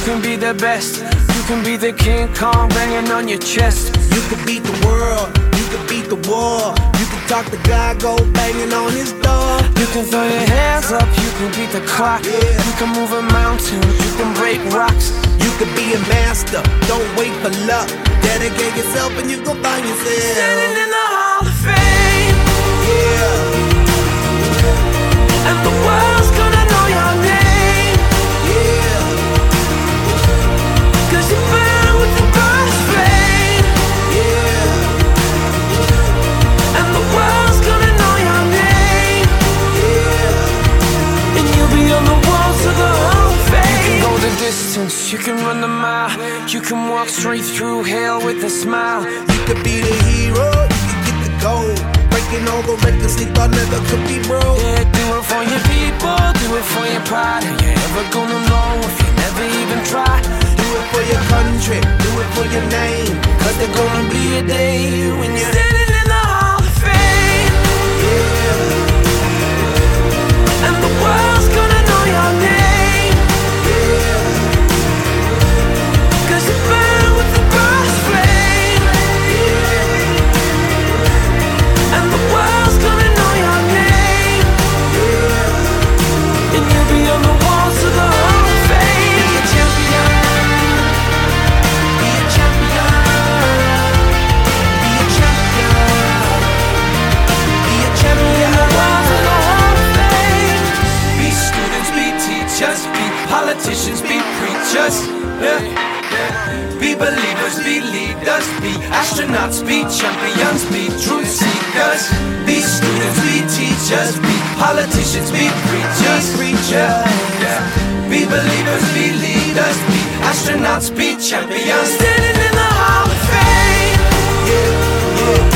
can be the best. You can be the King Kong banging on your chest. You can beat the world, you can beat the war. You can talk to God, go banging on his door. You can throw your hands up, you can beat the clock. You can move a mountain, you can break rocks. You can be a master, don't wait for luck. Dedicate yourself and you gon' find yourself Standing in the Hall of Fame. Yeah. And the world's gonna know your name. Yeah. Cause you burn with the brightest flame. Yeah. And the world's gonna know your name. Yeah. And you'll be on the walls of the Hall of Fame. You can go the distance, you can run the mile. You can walk straight through hell with a smile. You could be the hero, you can get the gold. Breaking all the records they thought never could be broke. Yeah, do it for your people, do it for your pride. Are you ever gonna know if you never even try? Do it for your country, do it for your name. Cause there's gonna be a day when you're standing in the Hall of Fame. Yeah. And the world's gonna know your name. Yeah. Cause you burn with the brightest flame. Yeah. And the world's gonna know your name. Yeah. And you'll be on the walls of the Hall of Fame. Be a champion. Be a champion. Be a champion. Be a champion. Walls of the Hall of Fame. Be students, be teachers, be politicians, be preachers. Yeah. Be believers, be leaders, be astronauts, be champions, be truth seekers. Be students, be teachers, be politicians, be preachers. Yeah. Be believers, be leaders, be astronauts, be champions. Standing in the Hall of Fame. Yeah.